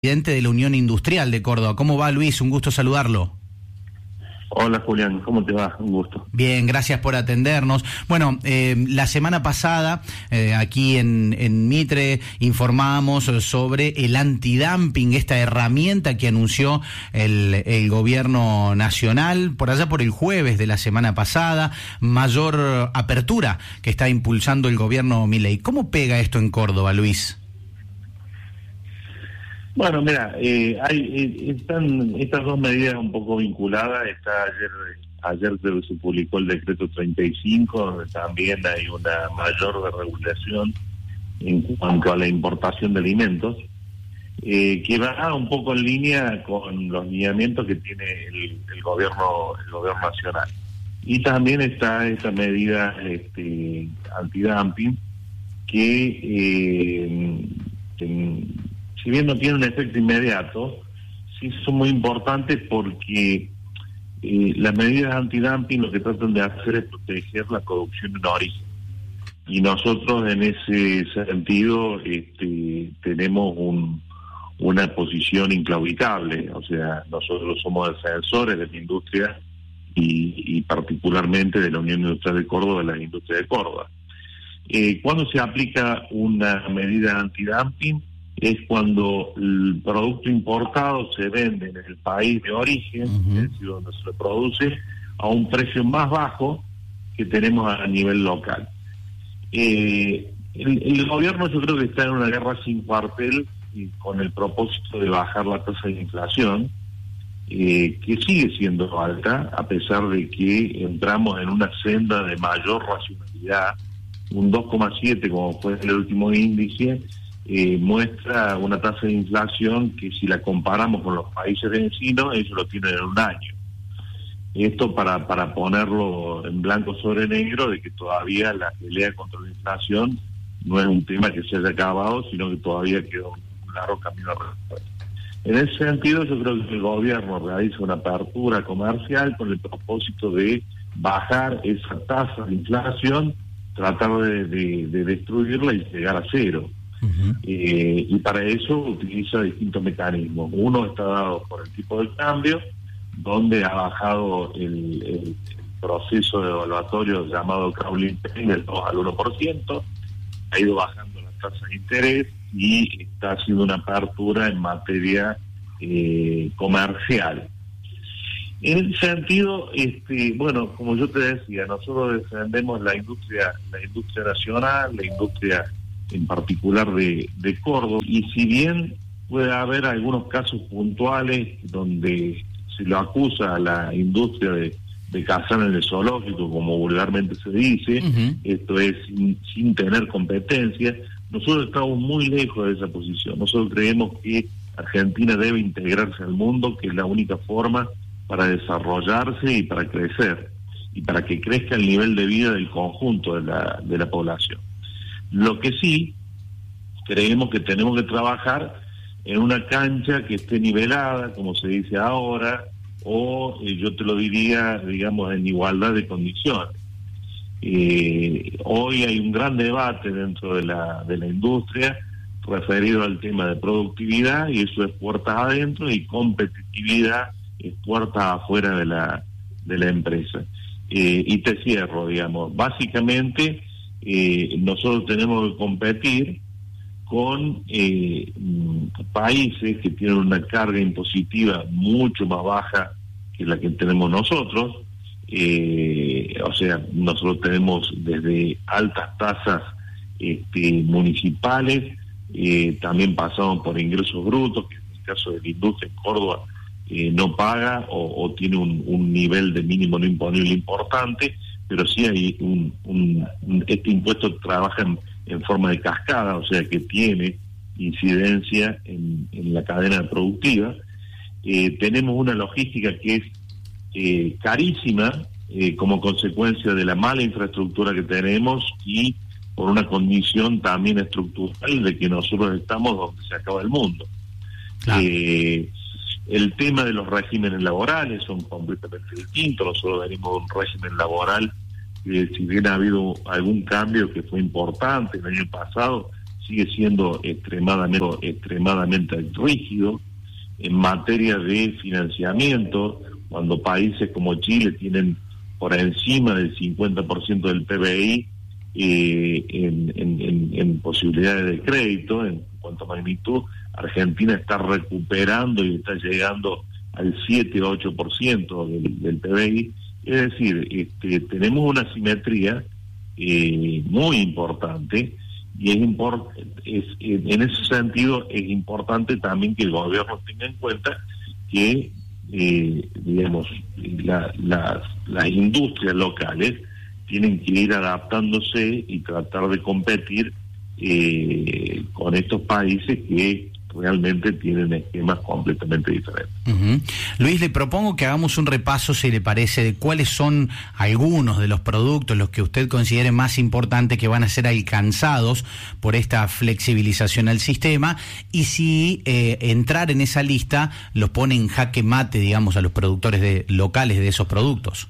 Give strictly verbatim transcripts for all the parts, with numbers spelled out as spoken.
Presidente de la Unión Industrial de Córdoba. ¿Cómo va, Luis? Un gusto saludarlo. Hola, Julián, ¿cómo te va? Un gusto. Bien, gracias por atendernos. Bueno, eh, la semana pasada, eh, aquí en, en Mitre, informábamos sobre el antidumping, esta herramienta que anunció el, el gobierno nacional, por allá por el jueves de la semana pasada, mayor apertura que está impulsando el gobierno Milei. ¿Cómo pega esto en Córdoba, Luis? Bueno, mira, eh, hay eh, están estas dos medidas un poco vinculadas. Está ayer, ayer creo que se publicó el decreto treinta y cinco, donde también hay una mayor regulación en cuanto a la importación de alimentos, eh, que va un poco en línea con los lineamientos que tiene el, el gobierno el gobierno nacional. Y también está esta medida este, antidumping que eh, en, si bien no tiene un efecto inmediato, sí son muy importantes porque eh, las medidas antidumping lo que tratan de hacer es proteger la producción en origen. Y nosotros en ese sentido este, tenemos un, una posición inclaudicable. O sea, nosotros somos defensores de la industria y, y particularmente de la Unión Industrial de Córdoba, de la industria de Córdoba. Eh, ¿Cuándo se aplica una medida antidumping? Es cuando el producto importado se vende en el país de origen, uh-huh. es decir, donde se produce, a un precio más bajo que tenemos a nivel local. Eh, el, el gobierno yo creo que está en una guerra sin cuartel y con el propósito de bajar la tasa de inflación, eh, que sigue siendo alta, a pesar de que entramos en una senda de mayor racionalidad. Un dos coma siete, como fue el último índice, Eh, muestra una tasa de inflación que, si la comparamos con los países vecinos, ellos lo tienen en un año. Esto para para ponerlo en blanco sobre negro, de que todavía la pelea contra la inflación no es un tema que se haya acabado, sino que todavía queda un, un largo camino a recorrer. En ese sentido, yo creo que el gobierno realiza una apertura comercial con el propósito de bajar esa tasa de inflación, tratar de, de, de destruirla y llegar a cero. Uh-huh. Eh, y para eso utiliza distintos mecanismos. Uno está dado por el tipo de cambio, donde ha bajado el, el, el proceso de evaluatorio llamado crawling del dos al uno por ciento, ha ido bajando las tasas de interés y está haciendo una apertura en materia eh, comercial. En ese sentido, este, bueno, como yo te decía, nosotros defendemos la industria, la industria nacional, la industria en particular de, de Córdoba, y si bien puede haber algunos casos puntuales donde se lo acusa a la industria de, de cazar en el zoológico, como vulgarmente se dice, uh-huh. esto es sin, sin tener competencia, nosotros estamos muy lejos de esa posición. Nosotros creemos que Argentina debe integrarse al mundo, que es la única forma para desarrollarse y para crecer, y para que crezca el nivel de vida del conjunto de la, de la población. Lo que sí, creemos que tenemos que trabajar en una cancha que esté nivelada, como se dice ahora, o eh, yo te lo diría, digamos, en igualdad de condiciones. Eh, hoy hay un gran debate dentro de la, de la industria referido al tema de productividad, y eso es puertas adentro, y competitividad es puertas afuera de la, de la empresa. Eh, y te cierro, digamos, básicamente... Eh, nosotros tenemos que competir con eh, países que tienen una carga impositiva mucho más baja que la que tenemos nosotros. Eh, o sea, nosotros tenemos desde altas tasas este, municipales, eh, también pasamos por ingresos brutos, que en el caso de la industria en Córdoba eh, no paga o, o tiene un, un nivel de mínimo no imponible importante, pero sí hay un, un, un este impuesto trabaja en, en forma de cascada, o sea que tiene incidencia en, en la cadena productiva. Eh, tenemos una logística que es eh, carísima eh, como consecuencia de la mala infraestructura que tenemos y por una condición también estructural de que nosotros estamos donde se acaba el mundo. Claro. Eh, el tema de los regímenes laborales son completamente distintos. Nosotros venimos de un régimen laboral que, si bien ha habido algún cambio que fue importante el año pasado, sigue siendo extremadamente, extremadamente rígido en materia de financiamiento, cuando países como Chile tienen por encima del cincuenta por ciento del P B I eh, en, en, en, en posibilidades de crédito, en cuanto a magnitud. Argentina está recuperando y está llegando al siete o ocho por ciento del, del P B I. Es decir, este, tenemos una simetría eh, muy importante, y es, import es en ese sentido es importante también que el gobierno tenga en cuenta que eh, digamos la, las, las industrias locales tienen que ir adaptándose y tratar de competir eh, con estos países que realmente tienen esquemas completamente diferentes. Uh-huh. Luis, le propongo que hagamos un repaso, si le parece, de cuáles son algunos de los productos, los que usted considere más importantes, que van a ser alcanzados por esta flexibilización al sistema, y si eh, entrar en esa lista los pone en jaque mate, digamos, a los productores de, locales de esos productos.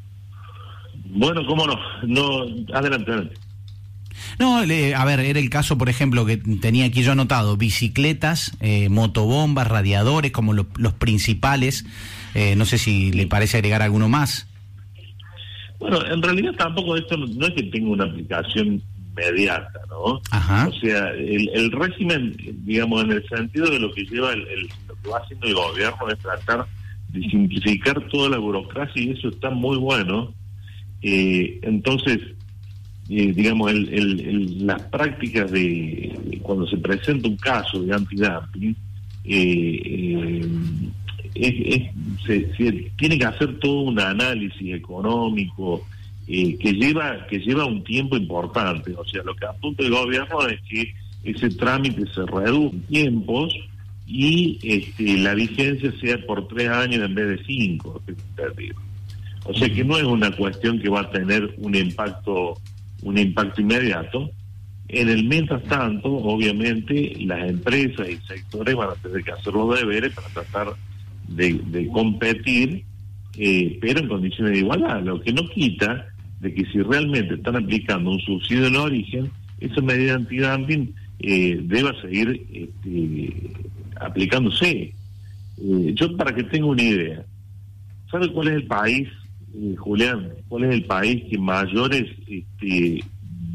Bueno, cómo no, no adelante, adelante. No, le, a ver, era el caso, por ejemplo, que tenía aquí yo anotado: bicicletas, eh, motobombas, radiadores, como lo, los principales. Eh, no sé si le parece agregar alguno más. Bueno, en realidad tampoco esto no, no es que tenga una aplicación inmediata, ¿no? Ajá. O sea, el, el régimen, digamos, en el sentido de lo que lleva el, el, lo que va haciendo el gobierno es tratar de simplificar toda la burocracia, y eso está muy bueno. Eh, entonces, eh, digamos, el, el, el, las prácticas de, de cuando se presenta un caso de antidumping, eh, eh, es, es, se, se tiene que hacer todo un análisis económico eh, que lleva que lleva un tiempo importante. O sea, lo que apunta el gobierno es que ese trámite se reduzca en tiempos y este, la vigencia sea por tres años en vez de cinco. O sea que no es una cuestión que va a tener un impacto un impacto inmediato. En el mientras tanto, obviamente, las empresas y sectores van a tener que hacer los deberes para tratar de, de competir, eh, pero en condiciones de igualdad, lo que no quita de que si realmente están aplicando un subsidio en origen, esa medida antidumping eh, deba seguir este, aplicándose. Eh, yo, para que tenga una idea, ¿sabe cuál es el país, eh, Julián, cuál es el país que mayores este,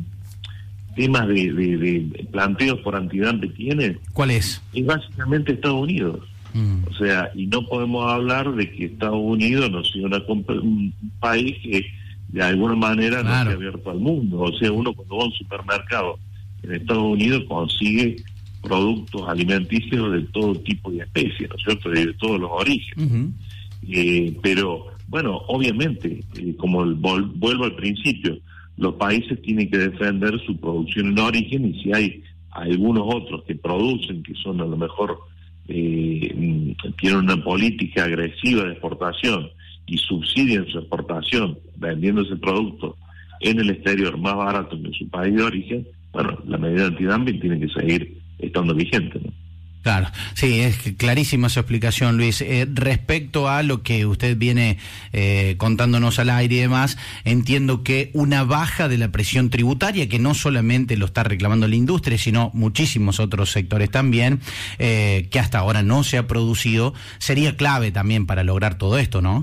temas de, de, de planteos por antidumping tiene? ¿Cuál es? Es básicamente Estados Unidos. Mm. O sea, y no podemos hablar de que Estados Unidos no sea una, un país que de alguna manera claro. no esté abierto al mundo. O sea, uno cuando va a un supermercado en Estados Unidos consigue productos alimenticios de todo tipo de especies, ¿no es cierto?, de, de todos los orígenes. Uh-huh. Eh, pero, bueno, obviamente, eh, como el, vol, vuelvo al principio, los países tienen que defender su producción en origen, y si hay algunos otros que producen, que son a lo mejor, eh, tienen una política agresiva de exportación y subsidian su exportación vendiendo ese producto en el exterior más barato que en su país de origen, bueno, la medida antidumping tiene que seguir estando vigente, ¿no? Claro, sí, es clarísima su explicación, Luis. Eh, respecto a lo que usted viene eh, contándonos al aire y demás, entiendo que una baja de la presión tributaria, que no solamente lo está reclamando la industria, sino muchísimos otros sectores también, eh, que hasta ahora no se ha producido, sería clave también para lograr todo esto, ¿no?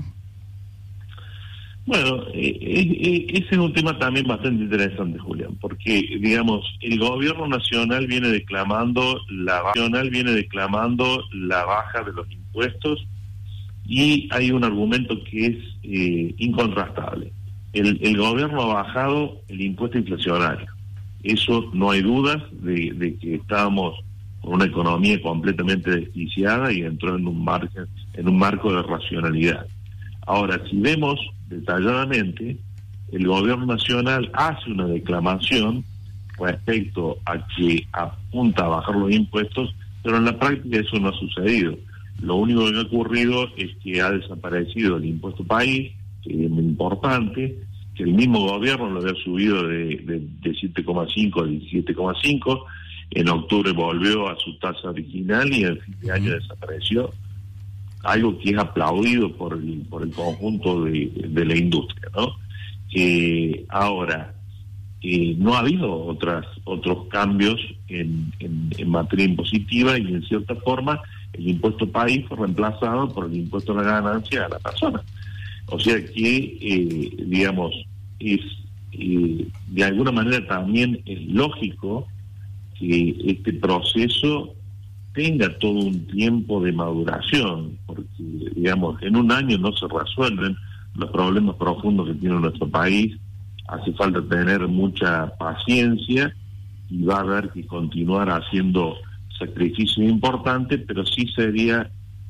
Bueno, eh, eh, ese es un tema también bastante interesante, Julián, porque, digamos, el gobierno nacional viene declamando la nacional viene declamando la baja de los impuestos, y hay un argumento que es eh, incontrastable. El, el gobierno ha bajado el impuesto inflacionario. Eso no hay dudas de, de que estábamos con una economía completamente desquiciada y entró en un margen, en un marco de racionalidad. Ahora, si vemos detalladamente, el gobierno nacional hace una declamación respecto a que apunta a bajar los impuestos, pero en la práctica eso no ha sucedido. Lo único que ha ocurrido es que ha desaparecido el impuesto país, que es muy importante, que el mismo gobierno lo había subido de, de, de siete coma cinco a diecisiete coma cinco, en octubre volvió a su tasa original y en fin de año desapareció. Algo que es aplaudido por el, por el conjunto de, de la industria, ¿no? Eh, ahora, eh, no ha habido otras otros cambios en, en, en materia impositiva, y en cierta forma el impuesto país fue reemplazado por el impuesto a la ganancia a la persona. O sea que, eh, digamos, es eh, de alguna manera también es lógico que este proceso tenga todo un tiempo de maduración, porque, digamos, en un año no se resuelven los problemas profundos que tiene nuestro país. Hace falta tener mucha paciencia y va a haber que continuar haciendo sacrificios importantes, pero sí sería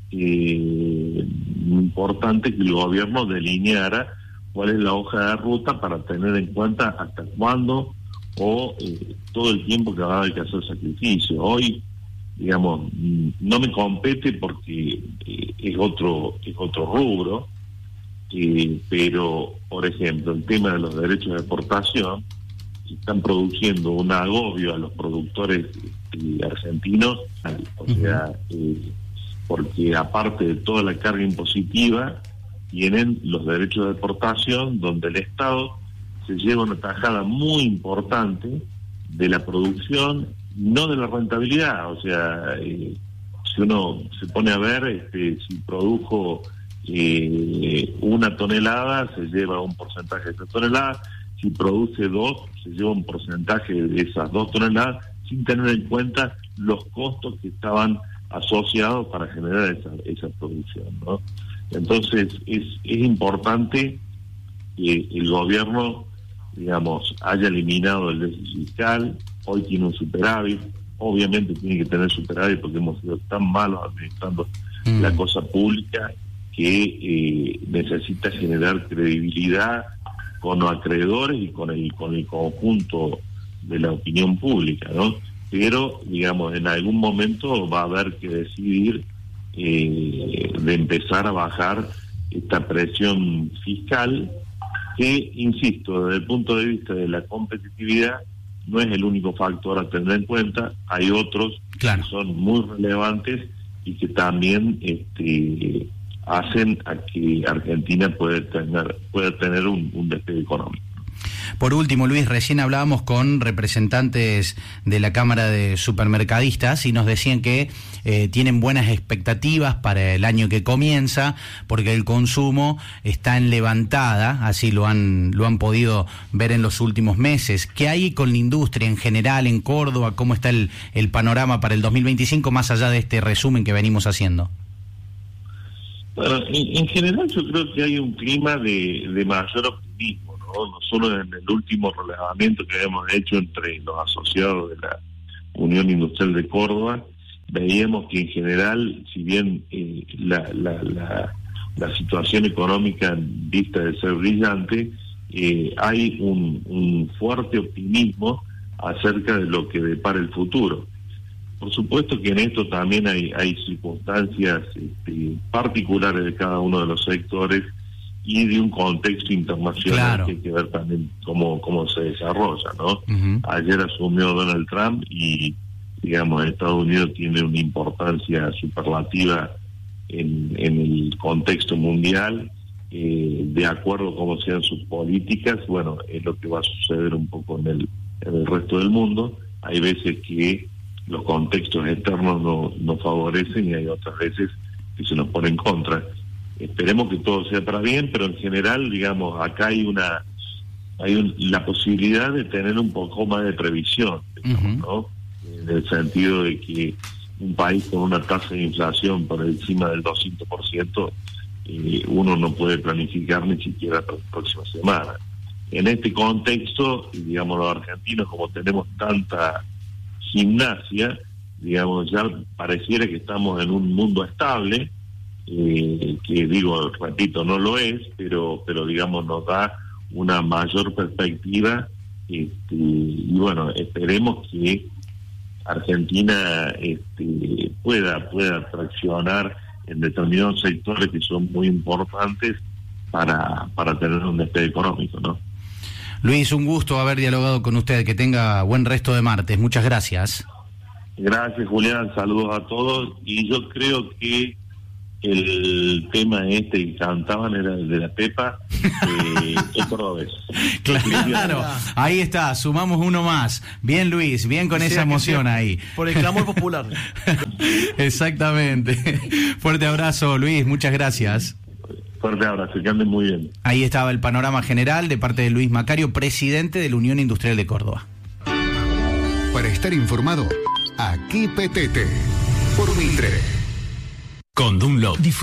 eh, importante que el gobierno delineara cuál es la hoja de ruta para tener en cuenta hasta cuándo o eh, todo el tiempo que va a haber que hacer sacrificio. Hoy, digamos, no me compete porque eh, es otro es otro rubro, eh, pero, por ejemplo, el tema de los derechos de exportación están produciendo un agobio a los productores eh, argentinos, o sea, eh, porque aparte de toda la carga impositiva, tienen los derechos de exportación, donde el Estado se lleva una tajada muy importante de la producción, no de la rentabilidad. O sea, eh, si uno se pone a ver, este, si produjo eh, una tonelada, se lleva un porcentaje de esa tonelada; si produce dos, se lleva un porcentaje de esas dos toneladas, sin tener en cuenta los costos que estaban asociados para generar esa, esa producción, ¿no? Entonces es, es importante que el gobierno, digamos, haya eliminado el déficit fiscal. Hoy tiene un superávit, obviamente tiene que tener superávit porque hemos sido tan malos administrando mm. la cosa pública que eh, necesita generar credibilidad con los acreedores y con el con el conjunto de la opinión pública, ¿no? Pero, digamos, en algún momento va a haber que decidir eh, de empezar a bajar esta presión fiscal, que, insisto, desde el punto de vista de la competitividad, no es el único factor a tener en cuenta. Hay otros claro. que son muy relevantes y que también este, hacen a que Argentina pueda tener, pueda tener un, un despegue económico. Por último, Luis, recién hablábamos con representantes de la Cámara de Supermercadistas y nos decían que eh, tienen buenas expectativas para el año que comienza, porque el consumo está en levantada, así lo han lo han podido ver en los últimos meses. ¿Qué hay con la industria en general en Córdoba? ¿Cómo está el, el panorama para el dos mil veinticinco, más allá de este resumen que venimos haciendo? Bueno, en, en general yo creo que hay un clima de, de mayor optimismo, ¿no? No solo en el último relevamiento que habíamos hecho entre los asociados de la Unión Industrial de Córdoba, veíamos que en general, si bien eh, la, la, la, la situación económica vista de ser brillante, eh, hay un, un fuerte optimismo acerca de lo que depara el futuro. Por supuesto que en esto también hay, hay circunstancias este, particulares de cada uno de los sectores y de un contexto internacional claro. que hay que ver también cómo, cómo se desarrolla, ¿no? Uh-huh. Ayer asumió Donald Trump y, digamos, Estados Unidos tiene una importancia superlativa en, en el contexto mundial. Eh, de acuerdo a cómo sean sus políticas, bueno, es lo que va a suceder un poco en el, en el resto del mundo. Hay veces que los contextos externos no, no favorecen y hay otras veces que se nos pone en contra. Esperemos que todo sea para bien, pero en general, digamos, acá hay una hay un, la posibilidad de tener un poco más de previsión, digamos, ¿no? En el sentido de que un país con una tasa de inflación por encima del doscientos por ciento, eh, uno no puede planificar ni siquiera para la próxima semana. En este contexto, digamos, los argentinos, como tenemos tanta gimnasia, digamos, ya pareciera que estamos en un mundo estable, eh, que digo, repito, no lo es, pero pero digamos nos da una mayor perspectiva, este, y bueno, esperemos que Argentina este, pueda pueda traccionar en determinados sectores que son muy importantes para para tener un despegue económico, ¿no? Luis, un gusto haber dialogado con usted, que tenga buen resto de martes, muchas gracias. Gracias, Julián, saludos a todos, y yo creo que el tema este que cantaban era de la Pepa, eh, es cordobés. Claro, ahí está, sumamos uno más. Bien, Luis, bien con o sea esa emoción ahí. Por el clamor popular. Exactamente. Fuerte abrazo, Luis, muchas gracias. Fuerte abrazo, que anden muy bien. Ahí estaba el panorama general de parte de Luis Macario, presidente de la Unión Industrial de Córdoba. Para estar informado, aquí Petete, por Mitre. Con Dunlop.